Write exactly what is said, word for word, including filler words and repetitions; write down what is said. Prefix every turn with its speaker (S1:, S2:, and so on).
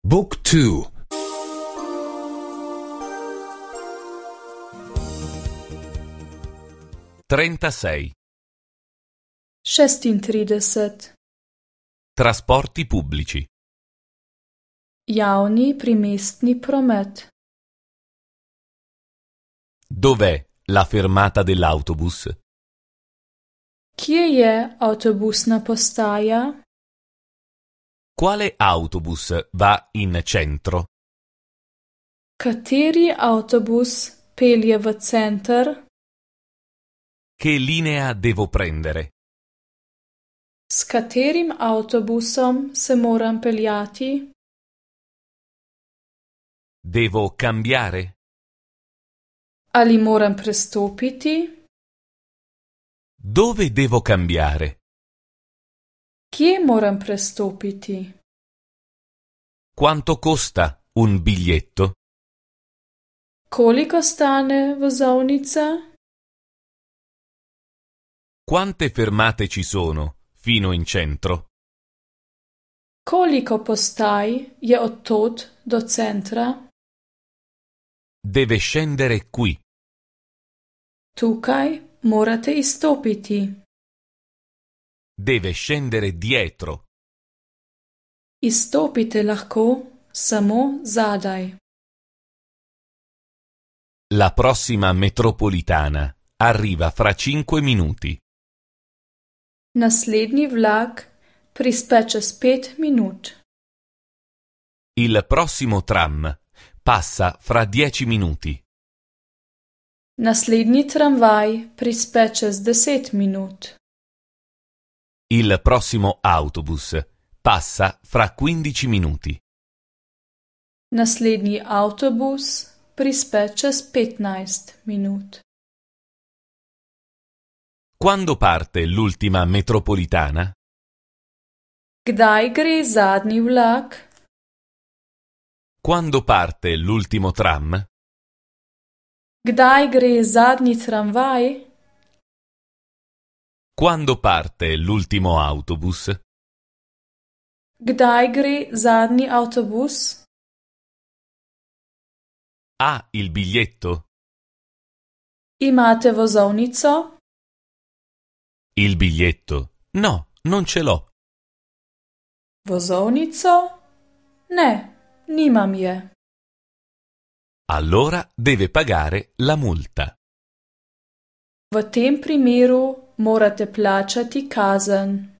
S1: Book two.
S2: trentasei.
S3: šestintrideset.
S2: Trasporti pubblici.
S3: Javni primestni promet.
S2: Dov'è la fermata dell'autobus?
S3: Kje je avtobusna postaja?
S2: Quale autobus va in centro?
S3: Kateri avtobus pelje v center?
S2: Che linea devo prendere?
S3: S katerim avtobusom se moram peljati?
S2: Devo cambiare?
S3: Ali moram prestopiti?
S2: Dove devo cambiare?
S3: Kje moram prestopiti?
S2: Quanto costa un biglietto?
S3: Koliko stane vozovnica?
S2: Quante fermate ci sono fino in centro?
S3: Koliko postaj je od tod do centra?
S2: Deve scendere qui.
S3: Tukaj morate izstopiti.
S2: Deve scendere dietro.
S3: Izstopite lahko samo zadaj.
S2: La prossima metropolitana arriva fra cinque minuti.
S3: Naslednji vlak prispe čez pet minut.
S2: Il prossimo tram passa fra dieci minuti.
S3: Naslednji tramvaj prispe čez deset minut.
S2: Il prossimo autobus passa fra quindici minuti.
S3: Naslednji avtobus prispe čez petnajst minut.
S2: Quando parte l'ultima metropolitana?
S3: Kdaj gre zadnji vlak?
S2: Quando parte l'ultimo tram?
S3: Kdaj gre zadnji tramvaj?
S2: Quando parte l'ultimo autobus?
S3: Kdaj gre zadnji avtobus?
S2: Ha il biglietto?
S3: Imate vozovnico?
S2: Il biglietto? No, non ce l'ho.
S3: Vozovnico? Ne, nimam je.
S2: Allora deve pagare la multa.
S3: V tem primeru morate plačati kazen.